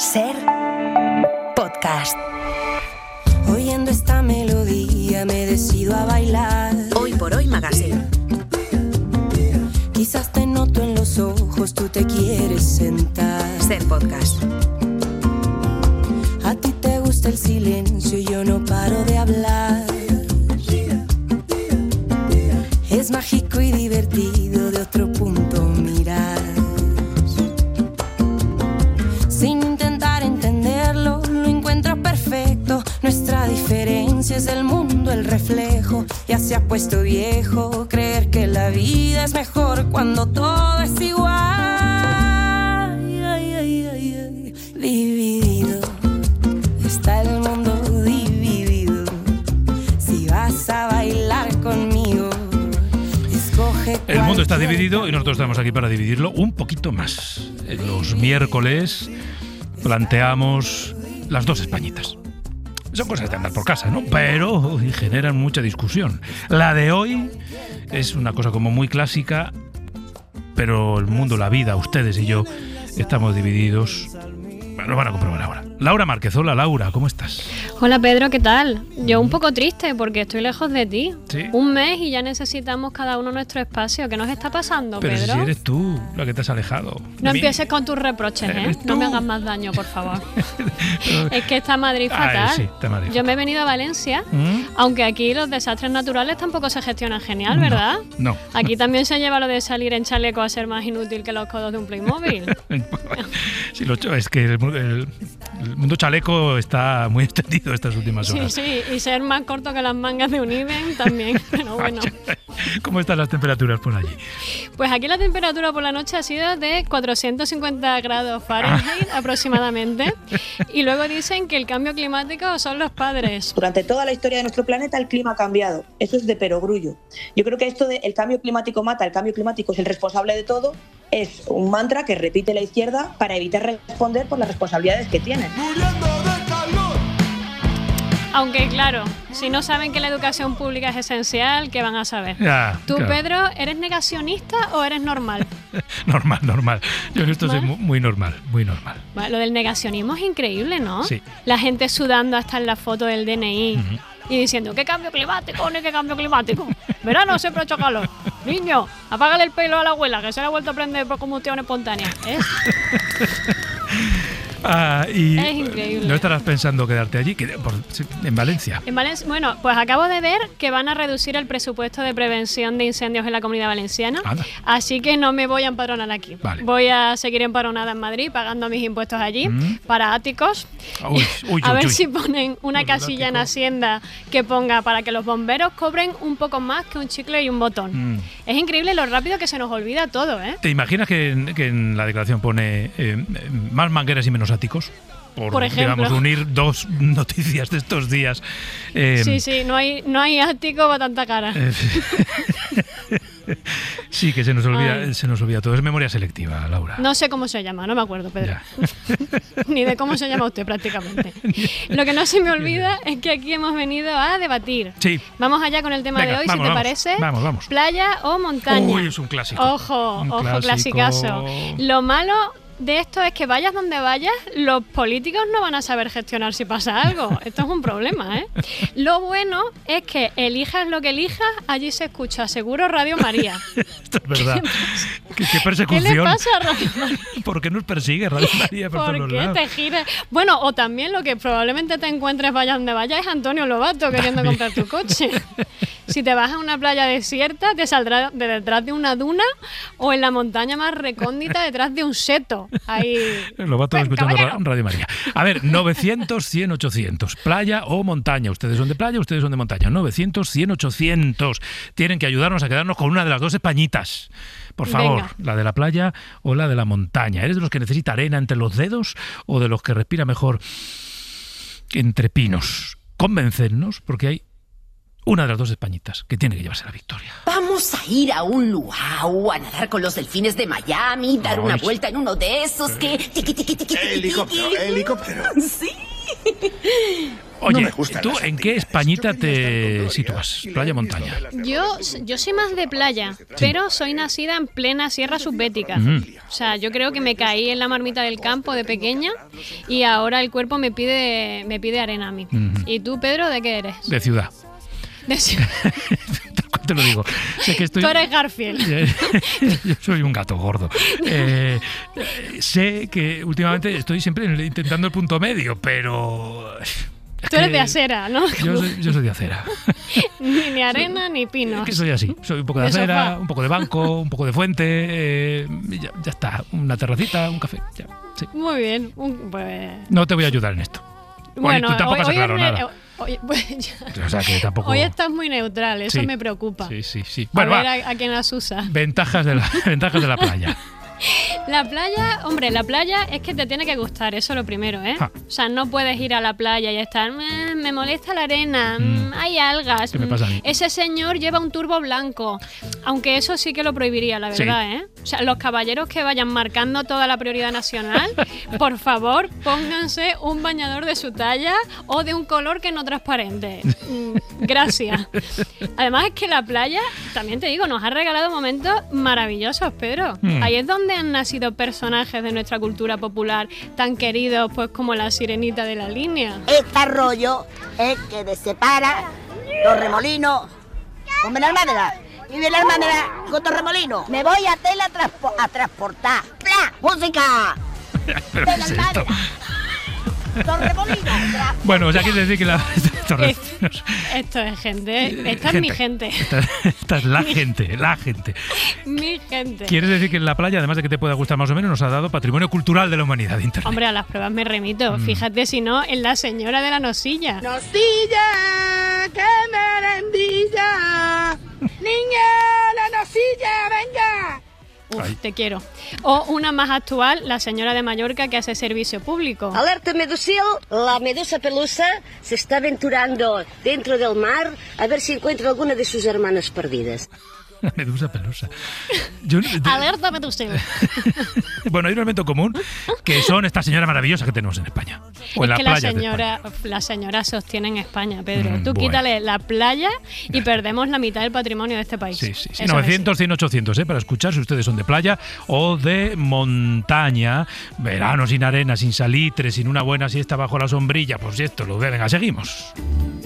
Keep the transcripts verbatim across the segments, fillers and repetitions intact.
Ser podcast. Oyendo esta melodía me decido a bailar. Hoy por hoy Magazine. Quizás te noto en los ojos, tú te quieres sentar. Ser podcast. A ti te gusta el silencio y yo no paro de hablar. Es mágico y divertido de otro punto mirar. Sin intentar entenderlo, lo encuentro perfecto. Nuestra diferencia es del mundo el reflejo. Ya se ha puesto viejo creer que la vida es mejor cuando todo es igual. Ay, ay, ay, ay. Dividido está el mundo dividido. Si vas a bailar conmigo, escoge. El mundo está dividido y nosotros estamos aquí para dividirlo un poquito más. Los miércoles planteamos las dos Españitas. Son cosas de andar por casa, ¿no? Pero generan mucha discusión. La de hoy es una cosa como muy clásica, pero el mundo, la vida, ustedes y yo estamos divididos. Bueno, lo van a comprobar ahora. Laura Márquez, hola Laura, ¿cómo estás? Hola Pedro, ¿qué tal? Yo un poco triste porque estoy lejos de ti. ¿Sí? Un mes y ya necesitamos cada uno nuestro espacio. ¿Qué nos está pasando, Pero Pedro? si eres tú la que te has alejado. No Mi... empieces con tus reproches, ¿eh? No me hagas más daño, por favor. Es que está Madrid fatal. Ay, sí, está Madrid. Yo me he venido a Valencia, ¿Mm? aunque aquí los desastres naturales tampoco se gestionan genial, ¿verdad? No. no. Aquí también se lleva lo de salir en chaleco a ser más inútil que los codos de un Playmobil. Sí, lo, es que el, el, el mundo chaleco está muy extendido estas últimas horas. Sí, sí, y ser más corto que las mangas de un Iben también, pero bueno. ¿Cómo están las temperaturas por allí? Pues aquí la temperatura por la noche ha sido de cuatrocientos cincuenta grados Fahrenheit ah. aproximadamente, y luego dicen que el cambio climático son los padres. Durante toda la historia de nuestro planeta el clima ha cambiado, eso es de perogrullo. Yo creo que esto de el cambio climático mata, el cambio climático es el responsable de todo, es un mantra que repite la izquierda para evitar responder por las responsabilidades que tienen. Aunque claro, si no saben que la educación pública es esencial, ¿qué van a saber? Ya, ¿Tú, claro. Pedro, eres negacionista o eres normal? normal, normal. Yo en esto ¿Vale? soy muy, muy normal, muy normal. Vale, lo del negacionismo es increíble, ¿no? Sí. La gente sudando hasta en la foto del D N I uh-huh. y diciendo, ¿qué cambio climático? ¿No qué cambio climático? Verano siempre ha hecho calor. Niño, apágale el pelo a la abuela, que se le ha vuelto a prender por combustión espontánea. ¿Eh? Ah, y es increíble. ¿No estarás pensando quedarte allí? Por, en Valencia. En Valencia. Bueno, pues acabo de ver que van a reducir el presupuesto de prevención de incendios en la Comunidad Valenciana. Anda. Así que no me voy a empadronar aquí. Vale. Voy a seguir empadronada en Madrid, pagando mis impuestos allí, mm. para áticos. Uy, uy, a uy, ver uy. si ponen una Los casilla en Hacienda que ponga para que los bomberos cobren un poco más que un chicle y un botón. Mm. Es increíble lo rápido que se nos olvida todo, ¿eh? ¿Te imaginas que en, que en la declaración pone eh, más mangueras y menos áticos? Por, Por ejemplo, digamos, unir dos noticias de estos días. Eh, sí, sí, no hay, no hay ático para tanta cara. Eh, sí, que se nos olvida, se nos olvida todo. Es memoria selectiva, Laura. No sé cómo se llama, no me acuerdo, Pedro. Ni de cómo se llama usted prácticamente. Lo que no se me olvida es que aquí hemos venido a debatir. Sí. Vamos allá con el tema Venga, de hoy, vamos, si te vamos, parece. Vamos, vamos. Playa o montaña. Uy, es un clásico. Ojo, un ojo, clásico. clasicazo. Lo malo de esto es que vayas donde vayas, los políticos no van a saber gestionar si pasa algo. Esto es un problema, ¿eh? Lo bueno es que elijas lo que elijas, allí se escucha seguro Radio María. Esto es verdad. ¿Qué, qué persecución? ¿Qué le pasa a Radio María? ¿Por qué nos persigue Radio María por, ¿Por todos qué lados? te giras? Bueno, o también lo que probablemente te encuentres vaya donde vaya es Antonio Lobato queriendo también comprar tu coche. Si te vas a una playa desierta, te saldrá de detrás de una duna o en la montaña más recóndita detrás de un seto. Ahí. Lo va todo Ven, escuchando caballero. Radio María. A ver, novecientos, cien, ochocientos. Playa o montaña. Ustedes son de playa, ustedes son de montaña. novecientos, cien, ochocientos. Tienen que ayudarnos a quedarnos con una de las dos Españitas. Por favor, Venga. La de la playa o la de la montaña. ¿Eres de los que necesita arena entre los dedos o de los que respira mejor entre pinos? Convencernos, porque hay una de las dos Españitas que tiene que llevarse la victoria. Vamos a ir a un luau, a nadar con los delfines de Miami, dar Ay. una vuelta en uno de esos que... Tiqui, tiqui, tiqui, tiqui, helicóptero, tiqui. helicóptero. Sí. Oye, No me gustan ¿tú las en qué actividades. Españita Yo quería estar con te Gloria sitúas? y la ¿Playa, misma montaña? de la Yo, carretera. yo soy más de playa, pero soy nacida en plena Sierra Subbética. Mm. O sea, yo creo que me caí en la marmita del campo de pequeña y ahora el cuerpo me pide, me pide arena a mí. Ujú. ¿Y tú, Pedro, de qué eres? De ciudad. De ciudad. Te lo digo. Sé que estoy... Tú eres Garfield. Yo soy un gato gordo. Eh, eh, sé que últimamente estoy siempre intentando el punto medio, pero... es Tú eres que de acera, ¿no? Yo soy, yo soy de acera. Ni, ni arena ni Es pinos. que soy así. Soy un poco de De acera, sofá. un poco de banco, un poco de fuente. eh, y ya, ya está. Una terracita, un café. Ya, sí. Muy bien. Un- pues, No te voy a ayudar en esto. bueno, tú tampoco has hoy, hoy aclarado es ne- nada. hoy- pues, ya. O sea que tampoco... Hoy estás muy neutral, eso Sí. me preocupa. Sí, sí, sí. A Bueno, ver va. a, a quién las usa. Ventajas de la, ventajas de la playa. La playa, hombre, la playa es que te tiene que gustar, eso lo primero, ¿eh? Ja. O sea, no puedes ir a la playa y estar, "Me- me molesta la arena, Mm. mm, hay algas, ¿Qué me mm, pasa a mí? ese señor lleva un turbo blanco", aunque eso sí que lo prohibiría, la Sí. verdad, ¿eh? O sea, los caballeros que vayan marcando toda la prioridad nacional, por favor, pónganse un bañador de su talla o de un color que no transparente. Mm, Gracias. Además es que la playa, también te digo, nos ha regalado momentos maravillosos, Pedro. Mm. Ahí es donde han nacido personajes de nuestra cultura popular tan queridos pues como la Sirenita de la Línea. Este arroyo es que te separa Torremolinos con Benalmádena y Benalmádena con Torremolinos. Me voy a tela transpo- a transportar. ¡Pla! ¡Música! Pero ¿qué es esto? Benalmádena. Torremolinos. tra- Bueno, o sea, quiere decir que la... Torres- Es- Esto es gente, esta es mi gente, Esta, esta es la gente, la gente. mi gente. ¿Quieres decir que en la playa, además de que te pueda gustar más o menos, nos ha dado patrimonio cultural de la humanidad de Internet? Hombre, a las pruebas me remito. Mm. Fíjate si no, en la señora de la nosilla. ¡Nosilla! ¡Qué merendilla! ¡Niña, la nosilla, venga! Uf, Ay. te quiero. O una más actual, la señora de Mallorca que hace servicio público. Alerta medusil, la medusa pelusa se está aventurando dentro del mar a ver si encuentra alguna de sus hermanas perdidas. La medusa pelusa. Yo- de- Alerta medusil. bueno, hay un elemento común que son estas señoras maravillosas que tenemos en España. O en Es las que la playas de señora, España. la señora sostiene en España, Pedro. Mm, Tú bueno. quítale la playa y perdemos la mitad del patrimonio de este país. Sí, sí, sí. Eso es novecientos, cien, ochocientos, ¿eh? Para escuchar si ustedes son de playa o de montaña. Verano sin arena, sin salitre, sin una buena siesta bajo la sombrilla. Pues esto lo venga, seguimos.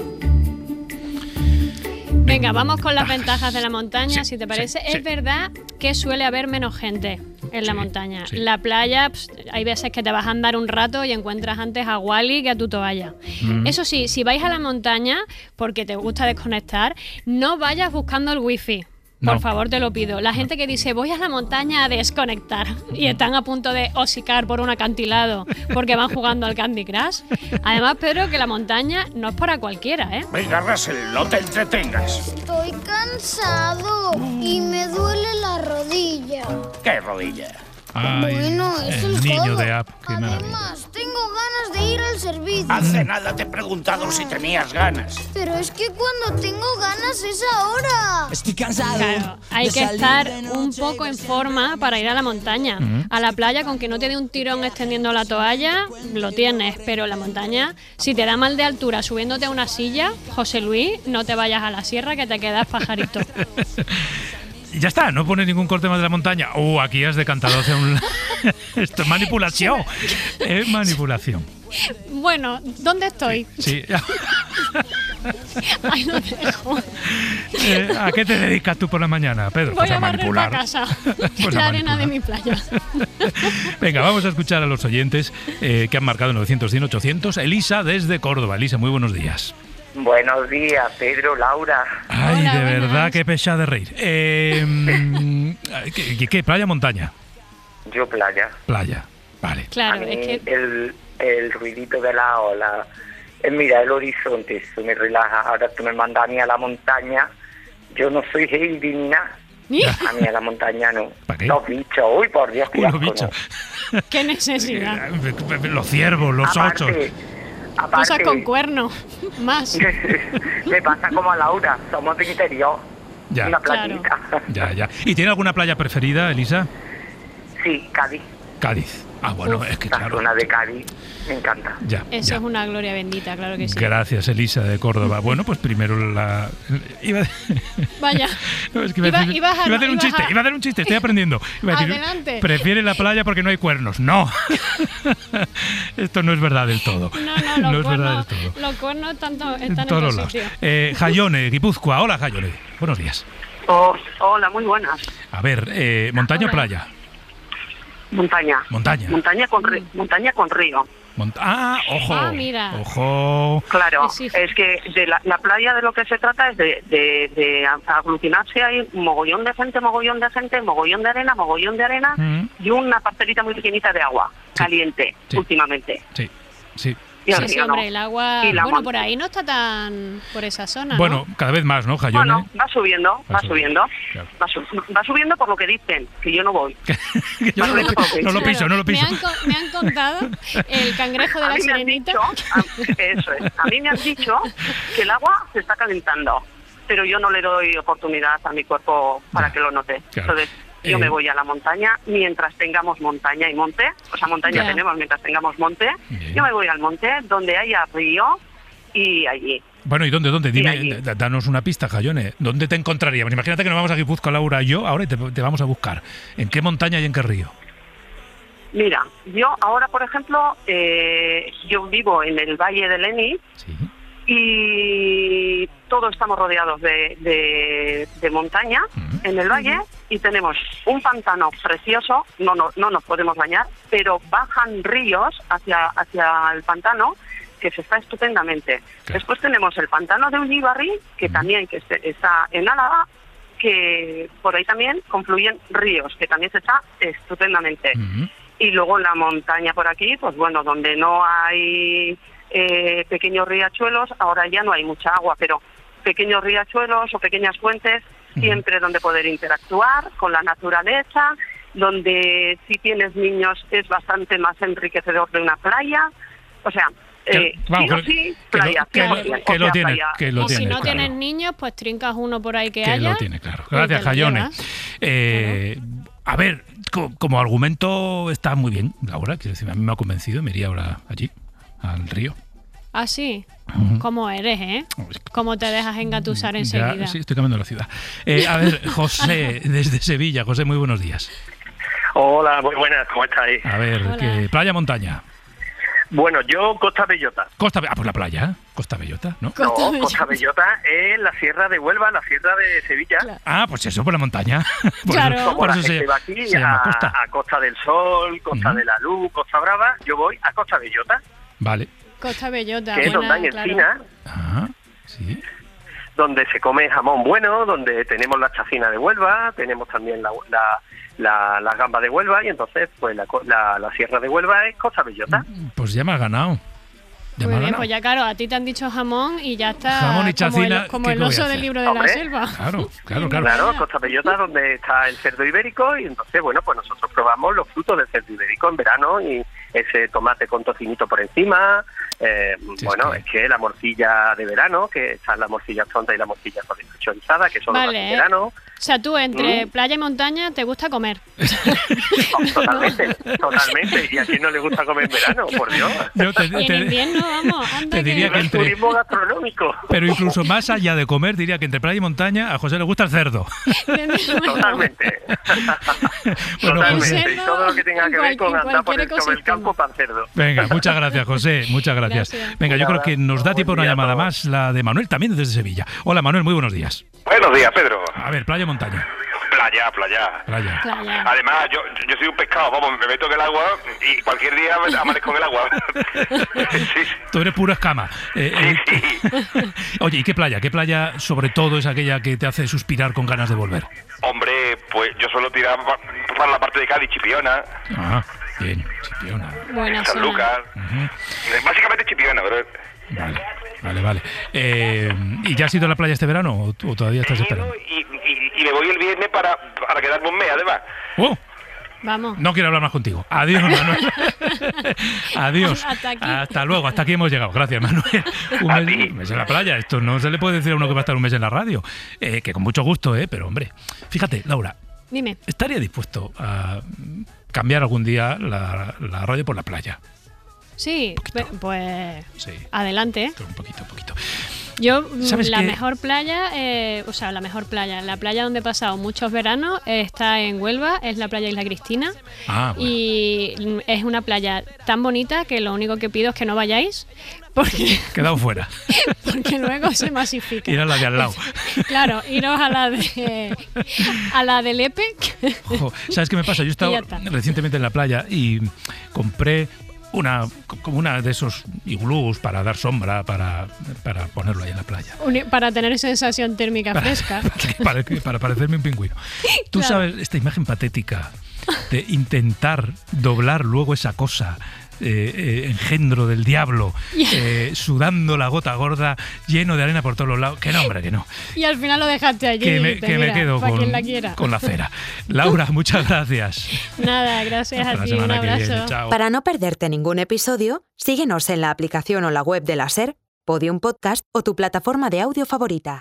Venga, vamos con las ventajas de la montaña, Sí, si te parece. sí, es sí. verdad que suele haber menos gente en la Sí, montaña. sí. La playa, pues, hay veces que te vas a andar un rato y encuentras antes a Wally que a tu toalla. Mm. Eso sí, si vais a la montaña porque te gusta desconectar, no vayas buscando el wifi. Por No. favor, te lo pido. La gente que dice, voy a la montaña a desconectar y están a punto de hocicar por un acantilado porque van jugando al Candy Crush. Además, Pedro, que la montaña no es para cualquiera, ¿eh? Venga, Russell, no te entretengas. Estoy cansado y me duele la rodilla. ¿Qué rodilla? Ay, Bueno, es el, el niño codo. de App, qué maravilla. Además, tengo ganas de ir al servicio. Hace nada te he preguntado si tenías ganas. Pero es que cuando tengo ganas es ahora. Claro, hay que estar un poco en forma para ir a la montaña. A la playa, con que no te dé un tirón extendiendo la toalla, lo tienes. Pero la montaña, si te da mal de altura subiéndote a una silla, José Luis, no te vayas a la sierra que te quedas pajarito. Y ya está, no pones ningún corte más de la montaña. Uh, aquí has decantado hacia un... Esto es manipulación. Es manipulación. Bueno, ¿dónde estoy? Sí. Ahí lo dejo. Eh, ¿A qué te dedicas tú por la mañana, Pedro? Voy Pues a barrer manipular. la casa. Pues a La arena manipular. de mi playa. Venga, vamos a escuchar a los oyentes eh, que han marcado novecientos, cien, ochocientos. Elisa desde Córdoba. Elisa, muy buenos días. Buenos días, Pedro, Laura. Ay, Hola, de buenas. verdad, qué pesada de reír. Eh, mm, ¿qué, qué, qué? ¿Playa o montaña? Yo playa. Playa, vale. A Claro, mí es que el, el ruidito de la ola, eh, mira el horizonte, eso me relaja. Ahora tú me mandas a mí a la montaña, yo no soy Heidi ni nada. ¿Ni? A mí a la montaña no. ¿Para qué? Los bichos, uy, por Dios, qué Uy, los asco, bichos. no. qué necesidad. Eh, Los ciervos, los osos. Aparte, Cosas aparte, con cuerno. Más. me pasa como a Laura, somos de interior. Ya. Una Claro. playita. Ya, ya. ¿Y tiene alguna playa preferida, Elisa? Sí, Cádiz. Cádiz. Ah, bueno, Uf. es que La claro. zona de Cádiz me encanta. Ya, Eso ya. es una gloria bendita, claro que sí. Gracias, Elisa de Córdoba. Bueno, pues primero la... Iba, Vaya. no, es que iba, Iba- a decir- ibas a- iba a hacer un ibas chiste, a- iba a hacer un chiste, estoy aprendiendo. Iba a decir, Adelante. prefiere la playa porque no hay cuernos. No. Esto no es verdad del todo. No, no, los, No es verdad cuernos, del todo. los cuernos tanto, En están en todos otro lados. sitio. Eh, Jayone, Guipúzcoa. Hola, Jayone. Buenos días. Oh, hola, muy buenas. A ver, eh, ¿montaña o Hola. playa? Montaña. Montaña. Montaña con, ri- montaña con río. Mont- ah, ojo. Ah, mira. Ojo. Claro, Sí, sí. es que de la, la playa de lo que se trata es de, de, de aglutinarse. Hay mogollón de gente, mogollón de gente, mogollón de arena, mogollón de arena Mm. y una parcelita muy pequeñita de agua caliente Sí. últimamente. Sí, sí. Y el Sí, sí, río no. hombre, el agua... Y la Bueno, mon- por ahí no está tan... por esa zona, ¿no? Bueno, cada vez más, ¿no, Jayone? Bueno, va subiendo, Va va subiendo, subiendo. claro. Va, su- va subiendo por lo que dicen, que yo no voy. Yo no, lo, no lo piso, no lo piso. Me han, co- me han contado el cangrejo de A la mí me han sirenita. dicho, a- eso es, a mí me han dicho que el agua se está calentando, pero yo no le doy oportunidad a mi cuerpo para Ya, que lo note. claro. Entonces, yo Eh, me voy a la montaña mientras tengamos montaña y monte, o sea, montaña Ya. tenemos mientras tengamos monte, Bien. yo me voy al monte donde haya río y allí. Bueno, ¿y dónde, dónde? Dime, allí. d- danos una pista, Jayone. ¿Dónde te encontraríamos? Imagínate que nos vamos a Guipúzcoa, Laura y yo, ahora y te, te vamos a buscar. ¿En qué montaña y en qué río? Mira, yo ahora, por ejemplo, eh, yo vivo en el Valle de Leni Sí. y todos estamos rodeados de, de, de montaña Ujú. en el valle y tenemos un pantano precioso, no, no, no nos podemos bañar, pero bajan ríos hacia, hacia el pantano que se está estupendamente. Claro. Después tenemos el pantano de Ullíbarri, que Ujú. también que este- está en Álava, que por ahí también confluyen ríos, que también se está estupendamente. Ujú. Y luego en la montaña por aquí, pues bueno, donde no hay eh, pequeños riachuelos, ahora ya no hay mucha agua, pero pequeños riachuelos o pequeñas fuentes, Ujú. siempre donde poder interactuar con la naturaleza, donde si tienes niños es bastante más enriquecedor de una playa. O sea, Que- eh, vamos, sí o que- sí, que lo- playa. que lo- cien por cien, que o lo sea, tiene, playa. que lo O si tiene, no claro. tienes niños, pues trincas uno por ahí que, Que haya. lo tiene, claro. y Gracias, te lo Jayone. llevas. Eh, a ver, co- como argumento está muy bien, Laura, que a mí me ha convencido, me iría ahora allí, al río. Ah, sí. Ujú. ¿Cómo eres, eh? ¿Cómo te dejas engatusar Ya, enseguida? sí, estoy cambiando la ciudad. Eh, a ver, José, desde Sevilla. José, muy buenos días. Hola, muy buenas, ¿cómo estáis? A ver, Hola. ¿qué, playa, montaña? Bueno, yo Costa Bellota. Costa, Be- ah, pues la playa, ¿eh? Costa Bellota, ¿no? Costa no, Bellota. Costa Bellota es la sierra de Huelva, la sierra de Sevilla. Claro. Ah, pues eso, por la montaña. Por Claro. eso, Como por la eso gente se, va aquí se llama a, Costa. a Costa del Sol, Costa Ujú. de la Luz, Costa Brava, yo voy a Costa Bellota, Vale. Costa Bellota. que es buena, donde hay claro. encina, Ah, sí. donde se come jamón bueno, donde tenemos la chacina de Huelva, tenemos también la, la, la, las gambas de Huelva, y entonces pues la, co- la, la sierra de Huelva es Costa Bellota. Pues ya me has ganado. Ya Muy me has bien, ganado. pues ya claro, a ti te han dicho jamón y ya está. Jamón y como el- chacina, Como ¿qué el, voy a oso hacer? del libro de la Hombre. selva. Claro, claro, claro. Claro, Costa Bellota, donde está el cerdo ibérico, y entonces, bueno, pues nosotros probamos los frutos del cerdo ibérico en verano, y ese tomate con tocinito por encima, eh, Sí, bueno, es es que- que... la morcilla de verano, que están las morcillas tontas y la morcilla chorizada, que son las Vale. de verano. O sea, tú entre Mm. playa y montaña te gusta comer. Oh, totalmente, totalmente. ¿Y a quién no le gusta comer en verano? Por Dios. Yo te, Y en te- invierno, vamos, anda te diría que... que El entre- turismo gastronómico. pero incluso más allá de comer, diría que entre playa y montaña a José le gusta el cerdo. Totalmente. Bueno, Totalmente. José. Y todo lo que tenga que En ver con cual- en andar por el, cualquier sobre el campo para el cerdo. Venga, muchas gracias, José. Muchas gracias. Gracias. Venga, yo creo que nos da Buen tiempo a una día a llamada todos. más, la de Manuel, también desde Sevilla. Hola, Manuel, muy buenos días. Buenos días, Pedro. A ver, playa o montaña. Playa, playa. Playa. Playa. Además, yo, yo soy un pescado, vamos, me meto en el agua y cualquier día me amanezco en el agua. Sí, Tú eres pura escama. Eh, eh, sí. Oye, ¿y qué playa? ¿Qué playa sobre todo es aquella que te hace suspirar con ganas de volver? Hombre, pues yo suelo tirar pa- para la parte de Cádiz, Chipiona, Ah, bien, Chipiona. Buena San zona. Lucas. Ujú. Eh, Básicamente Chipiona, pero... Vale, vale, vale. Eh, ¿Y ya has ido a la playa este verano o, o todavía estás esperando? Y, y, y me voy el viernes para, para quedarme un mes, además. ¡Oh! Vamos. No quiero hablar más contigo. Adiós, Manuel. Adiós. Hasta aquí. Hasta luego. Hasta aquí hemos llegado. Gracias, Manuel. Un A mes, ti. un mes en la playa. Esto no se le puede decir a uno que va a estar un mes en la radio. Eh, que con mucho gusto, ¿eh? Pero, hombre, fíjate, Laura, Dime. ¿estaría dispuesto a cambiar algún día la, la radio por la playa. Sí, pues sí. Adelante. Un poquito, un poquito. Yo, la qué? mejor playa, eh, o sea, la mejor playa, la playa donde he pasado muchos veranos eh, está en Huelva, es la playa Isla Cristina. Ah, bueno. Y es una playa tan bonita que lo único que pido es que no vayáis, porque, Quedado fuera. porque luego se masifica. Ir a la de al lado. Claro, iros a la de a la del E P E C. Ojo, ¿sabes qué me pasa? Yo he estado recientemente en la playa y compré una como una de esos iglús para dar sombra, para, para ponerlo ahí en la playa. Para tener sensación térmica para, fresca. Para, para, para parecerme un pingüino. Tú Claro. sabes esta imagen patética de intentar doblar luego esa cosa, eh, eh, engendro del diablo, eh, sudando la gota gorda, lleno de arena por todos los lados. Que no, hombre, que no. Y al final lo dejaste allí. Que me, y te, que mira, me quedo para con, quien la quiera. con la cera. Laura, muchas gracias. Nada, gracias Hasta a la ti. Un semana que abrazo. viene. Chao. Para no perderte ningún episodio, síguenos en la aplicación o la web de la SER, Podium Podcast o tu plataforma de audio favorita.